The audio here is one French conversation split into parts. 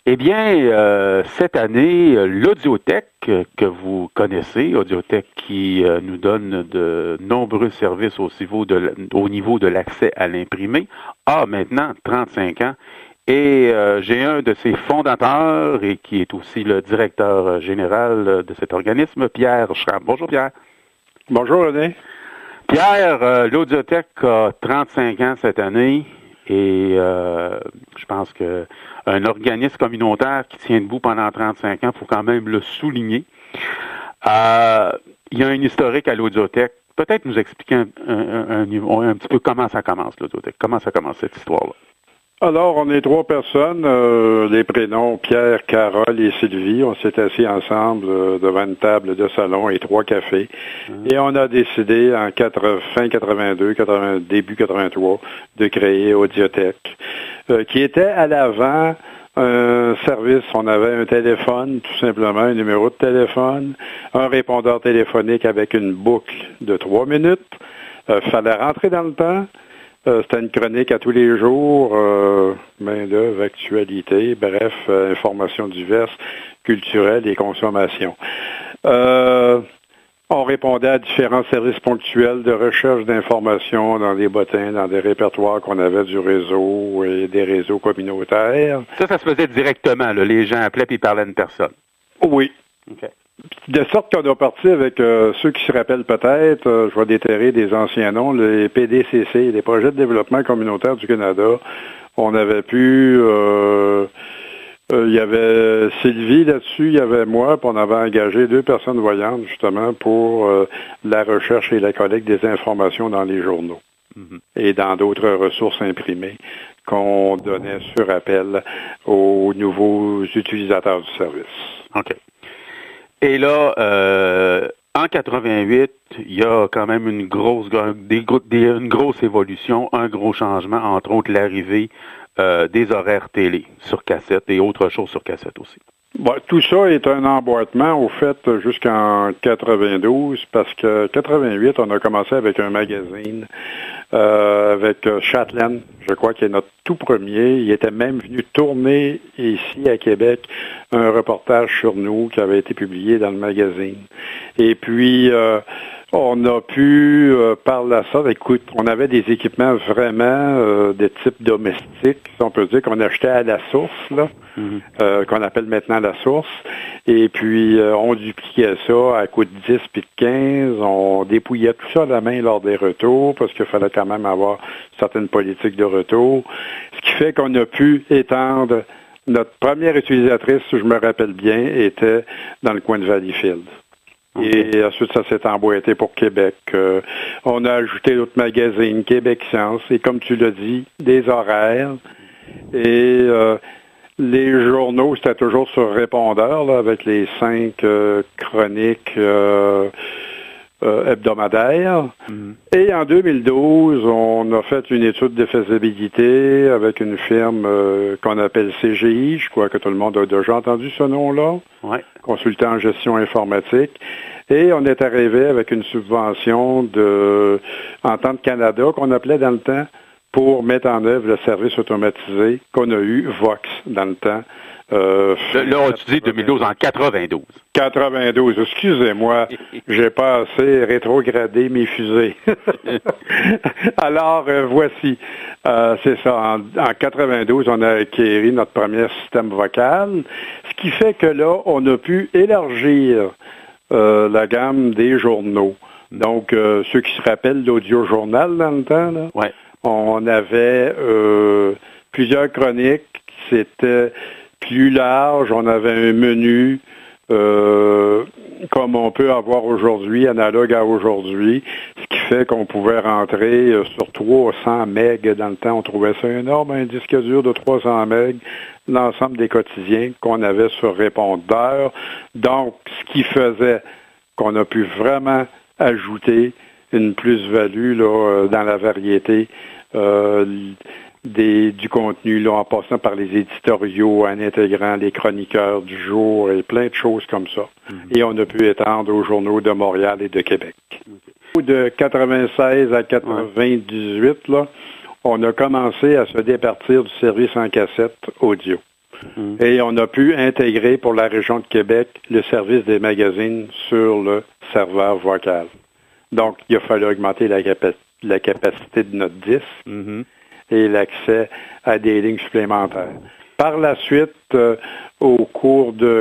Eh bien, cette année, l'Audiothèque que vous connaissez, Audiothèque qui nous donne de nombreux services au niveau de l'accès à l'imprimé, a maintenant 35 ans. Et j'ai un de ses fondateurs et qui est aussi le directeur général de cet organisme, Pierre Schramm. Bonjour Pierre. Bonjour René. Pierre, l'Audiothèque a 35 ans cette année et je pense que un organisme communautaire qui tient debout pendant 35 ans, il faut quand même le souligner. Il y a un historique à l'Audiothèque. Peut-être nous expliquer un petit peu comment ça commence, l'Audiothèque. Comment ça commence cette histoire-là? Alors, on est 3 personnes, les prénoms Pierre, Carole et Sylvie. On s'est assis ensemble devant une table de salon et 3 cafés. Et on a décidé en fin 82, début 83, de créer Audiothèque, qui était à l'avant un service. On avait un téléphone, tout simplement, un numéro de téléphone, un répondeur téléphonique avec une boucle de 3 minutes. Fallait rentrer dans le temps. C'était une chronique à tous les jours, main-d'œuvre, actualité, bref, informations diverses, culturelles et consommation. On répondait à différents services ponctuels de recherche d'informations dans des bottins, dans des répertoires qu'on avait du réseau et des réseaux communautaires. Ça se faisait directement, là. Les gens appelaient et ils parlaient à une personne. Oui. Okay. De sorte qu'on a parti avec ceux qui se rappellent peut-être, je vais déterrer des anciens noms, les PDCC, les projets de développement communautaire du Canada. On avait pu, il y avait Sylvie là-dessus, il y avait moi, puis on avait engagé 2 personnes voyantes justement pour la recherche et la collecte des informations dans les journaux et dans d'autres ressources imprimées qu'on donnait sur appel aux nouveaux utilisateurs du service. OK. Et là, en 88, il y a quand même une grosse évolution, un gros changement, entre autres l'arrivée des horaires télé sur cassette et autres choses sur cassette aussi. Bon, tout ça est un emboîtement, au fait, jusqu'en 92, parce que 88, on a commencé avec un magazine avec Chatelaine, je crois qu'il est notre tout premier. Il était même venu tourner ici à Québec un reportage sur nous qui avait été publié dans le magazine. Et puis, on a pu, par la sorte, écoute, on avait des équipements vraiment de type domestique, si on peut dire, qu'on achetait à la source, là, qu'on appelle maintenant la source. Et puis, on dupliquait ça à coût de 10 puis de 15. On dépouillait tout ça à la main lors des retours, parce qu'il fallait quand même avoir certaines politiques de retour. Ce qui fait qu'on a pu étendre. Notre première utilisatrice, si je me rappelle bien, était dans le coin de Valleyfield. Et ensuite, ça s'est emboîté pour Québec. On a ajouté d'autres magazines, Québec Science, et comme tu l'as dit, des horaires. Et les journaux, c'était toujours sur répondeur, là, avec les 5 chroniques hebdomadaires. Et en 2012, on a fait une étude de faisabilité avec une firme qu'on appelle CGI. Je crois que tout le monde a déjà entendu ce nom-là. Ouais. Consultant en gestion informatique. Et on est arrivé avec une subvention de Entente Canada, qu'on appelait dans le temps, pour mettre en œuvre le service automatisé qu'on a eu, Vox, dans le temps. Là, tu dis 2012 en 92. 92, excusez-moi, j'ai pas assez rétrogradé mes fusées. Alors, voici, c'est ça, en 92, on a acquis notre premier système vocal, ce qui fait que là, on a pu élargir la gamme des journaux. Donc, ceux qui se rappellent l'audio-journal dans le temps, là, ouais. On avait plusieurs chroniques, c'était plus large, on avait un menu comme on peut avoir aujourd'hui, analogue à aujourd'hui, ce qui fait qu'on pouvait rentrer sur 300 MB dans le temps. On trouvait ça énorme, un disque dur de 300 MB, l'ensemble des quotidiens qu'on avait sur répondeur. Donc, ce qui faisait qu'on a pu vraiment ajouter une plus-value là, dans la variété du contenu, là, en passant par les éditoriaux, en intégrant les chroniqueurs du jour et plein de choses comme ça. Et on a pu étendre aux journaux de Montréal et de Québec. De 96 à 98, là, on a commencé à se départir du service en cassette audio. Et on a pu intégrer pour la région de Québec le service des magazines sur le serveur vocal. Donc, il a fallu augmenter la capacité de notre disque et l'accès à des lignes supplémentaires. Par la suite, au cours de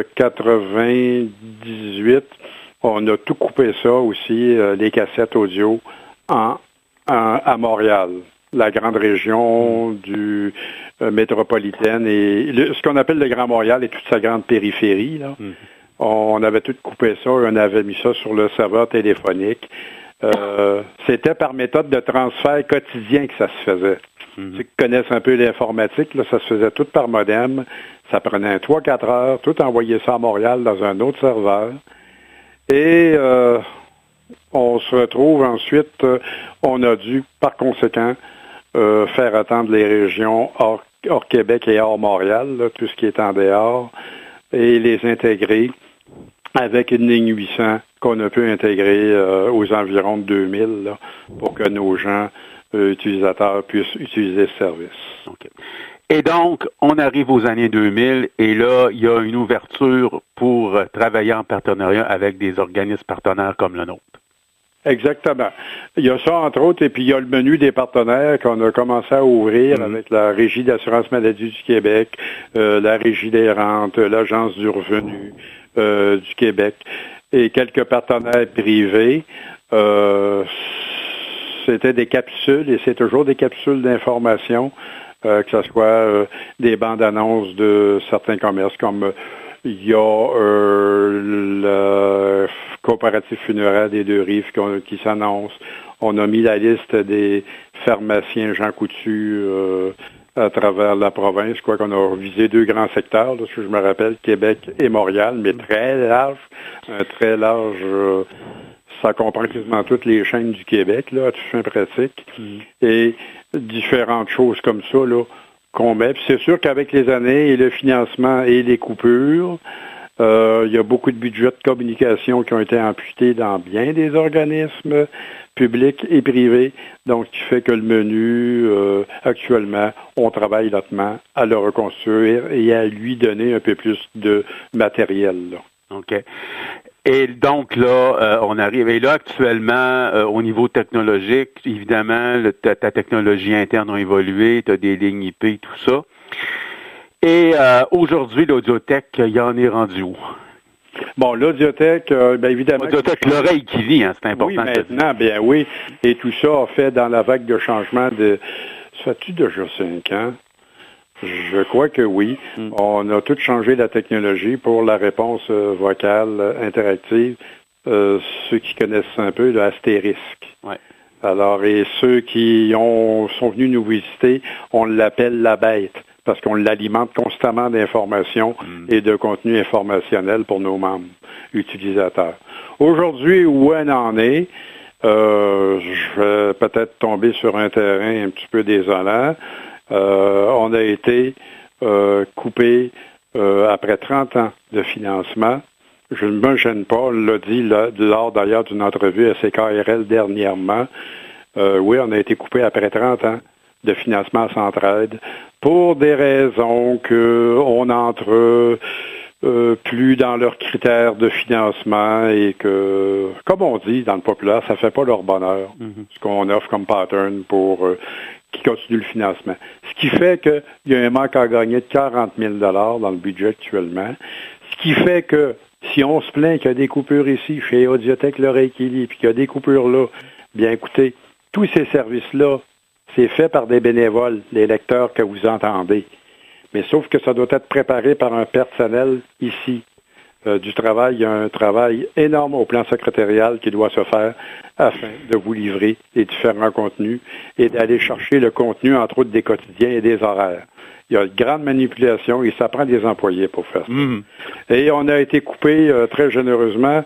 98, on a tout coupé ça aussi, les cassettes audio, à Montréal, la grande région du métropolitaine et ce qu'on appelle le Grand Montréal et toute sa grande périphérie. Là. On avait tout coupé ça et on avait mis ça sur le serveur téléphonique. C'était par méthode de transfert quotidien que ça se faisait. Ceux qui connaissent un peu l'informatique, là, ça se faisait tout par modem. Ça prenait 3-4 heures, tout envoyer ça à Montréal dans un autre serveur. Et on se retrouve ensuite, on a dû, par conséquent, faire attendre les régions hors Québec et hors Montréal, là, tout ce qui est en dehors, et les intégrer avec une ligne 800 qu'on a pu intégrer aux environs de 2000 là, pour que nos gens utilisateurs puissent utiliser ce service. Okay. Et donc, on arrive aux années 2000 et là, il y a une ouverture pour travailler en partenariat avec des organismes partenaires comme le nôtre. Exactement. Il y a ça, entre autres, et puis il y a le menu des partenaires qu'on a commencé à ouvrir avec la Régie d'assurance maladie du Québec, la Régie des rentes, l'Agence du revenu du Québec et quelques partenaires privés. C'était des capsules, et c'est toujours des capsules d'information, que ce soit des bandes annonces de certains commerces, comme il y a le coopératif funéraire des Deux-Rives qui s'annonce. On a mis la liste des pharmaciens Jean Coutu à travers la province, quoi qu'on a visé 2 grands secteurs, là, que je me rappelle, Québec et Montréal, mais très large, ça comprend quasiment toutes les chaînes du Québec, là, à toute fin pratique, et différentes choses comme ça, là, qu'on met. Puis c'est sûr qu'avec les années et le financement et les coupures, il y a beaucoup de budgets de communication qui ont été amputés dans bien des organismes publics et privés, donc ce qui fait que le menu, actuellement, on travaille lentement à le reconstruire et à lui donner un peu plus de matériel, là. OK. Et donc là, on arrive. Et là, actuellement, au niveau technologique, évidemment, ta technologie interne a évolué, tu as des lignes IP, tout ça. Et aujourd'hui, l'Audiothèque, il en est rendu où? Bon, l'Audiothèque, bien évidemment... L'Audiothèque, l'oreille qui vit, hein, c'est important. Oui, maintenant, bien oui. Et tout ça a fait dans la vague de changement de... Ça fait-tu déjà 5 ans? Je crois que oui. On a tout changé la technologie pour la réponse vocale interactive. Ceux qui connaissent un peu, le astérisque. Ouais. Alors, et ceux qui sont venus nous visiter, on l'appelle la bête, parce qu'on l'alimente constamment d'informations et de contenu informationnel pour nos membres utilisateurs. Aujourd'hui, où on en est, je vais peut-être tomber sur un terrain un petit peu désolant. On a été coupé après 30 ans de financement. Je ne me gêne pas, on l'a dit lors d'ailleurs d'une entrevue à CKRL dernièrement. Oui, on a été coupé après 30 ans de financement à Centraide pour des raisons qu'on entre plus dans leurs critères de financement et que, comme on dit dans le populaire, ça fait pas leur bonheur, ce qu'on offre comme pattern pour qui continue le financement. Ce qui fait qu'il y a un manque à gagner de 40 000 $ dans le budget actuellement. Ce qui fait que si on se plaint qu'il y a des coupures ici, chez Audiothèque l'oreille qui lit, puis qu'il y a des coupures là, bien écoutez, tous ces services-là, c'est fait par des bénévoles, les lecteurs que vous entendez. Mais sauf que ça doit être préparé par un personnel ici. Du travail, il y a un travail énorme au plan secrétarial qui doit se faire afin de vous livrer les différents contenus et d'aller chercher le contenu, entre autres, des quotidiens et des horaires. Il y a une grande manipulation et ça prend des employés pour faire ça. Et on a été coupé très généreusement.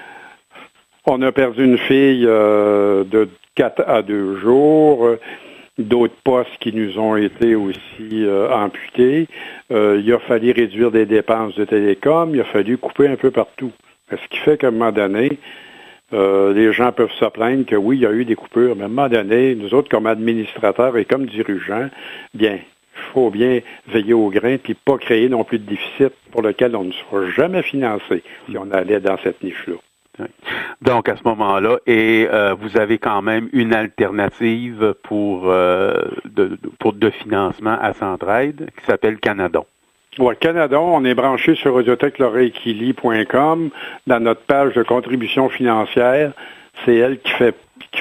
On a perdu une fille de 4 à 2 jours. D'autres postes qui nous ont été aussi amputés. Il a fallu réduire des dépenses de télécom. Il a fallu couper un peu partout. Ce qui fait qu'à un moment donné, les gens peuvent se plaindre que oui, il y a eu des coupures, mais à un moment donné, nous autres, comme administrateurs et comme dirigeants, bien, faut bien veiller au grain puis pas créer non plus de déficit pour lequel on ne sera jamais financé si on allait dans cette niche-là. Donc, à ce moment-là, et vous avez quand même une alternative pour de financement à Centraide qui s'appelle Canadon. Oui, Canadon, on est branché sur audiotech-loreilles-Killy.com dans notre page de contribution financière. C'est elle qui fait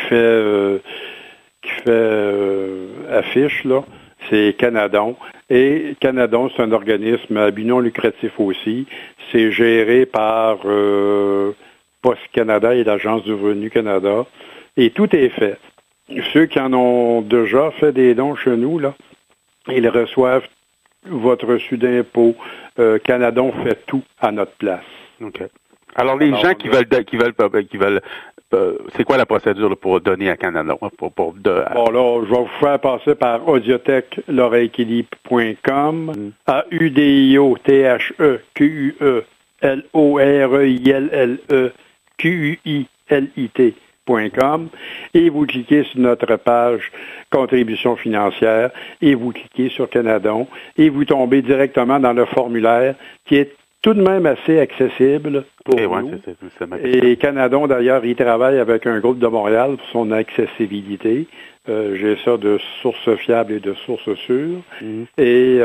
affiche, là. C'est Canadon. Et Canadon, c'est un organisme à but non lucratif aussi. C'est géré par Poste Canada et l'Agence du Revenu Canada. Et tout est fait. Ceux qui en ont déjà fait des dons chez nous, là, ils reçoivent votre reçu d'impôt. Canadon fait tout à notre place. OK. Alors, les gens qui veulent c'est quoi la procédure là, pour donner à Canadon? Bon, là, je vais vous faire passer par audiotech-loreilles-Killy.com, AUDIO-THE-QUELOREILLE-QUILIT.com et vous cliquez sur notre page contribution financière et vous cliquez sur Canadon et vous tombez directement dans le formulaire qui est tout de même assez accessible pour nous. Et Canadon, d'ailleurs, il travaille avec un groupe de Montréal pour son accessibilité. J'ai ça de sources fiables et de sources sûres. Et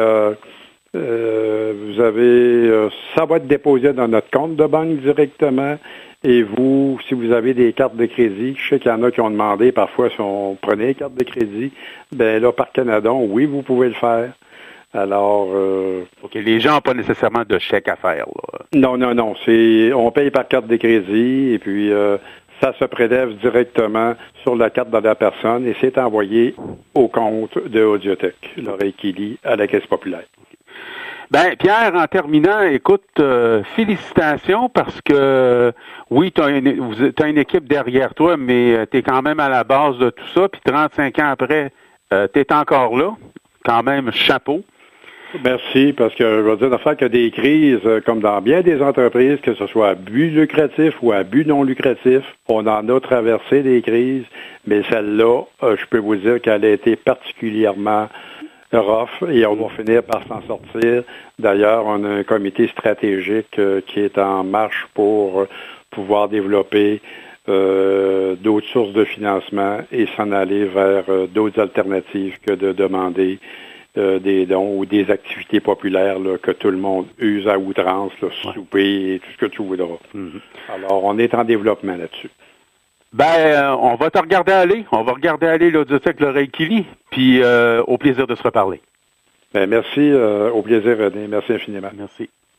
vous avez, ça va être déposé dans notre compte de banque directement. Et vous, si vous avez des cartes de crédit, je sais qu'il y en a qui ont demandé parfois si on prenait les cartes de crédit, ben là, par Canadon, oui, vous pouvez le faire. Alors, OK, les gens n'ont pas nécessairement de chèque à faire, là. Non. On paye par carte de crédit et puis ça se prélève directement sur la carte de la personne et c'est envoyé au compte de Audiotech, Loreille Killy, à la Caisse populaire. Ben, Pierre, en terminant, écoute, félicitations parce que, oui, t'as une équipe derrière toi, mais t'es quand même à la base de tout ça, puis 35 ans après, t'es encore là. Quand même, chapeau. Merci, parce que je veux dire, d'affaire qu'il y a des crises, comme dans bien des entreprises, que ce soit à but lucratif ou à but non lucratif, on en a traversé des crises, mais celle-là, je peux vous dire qu'elle a été particulièrement rough et on va finir par s'en sortir. D'ailleurs, on a un comité stratégique qui est en marche pour pouvoir développer d'autres sources de financement et s'en aller vers d'autres alternatives que de demander des dons ou des activités populaires là, que tout le monde use à outrance, là, souper et tout ce que tu voudras. Alors, on est en développement là-dessus. Ben, on va te regarder aller. On va regarder aller l'Audiotech Loreille Killy, puis au plaisir de se reparler. Ben, merci, au plaisir, René. Merci infiniment. Merci.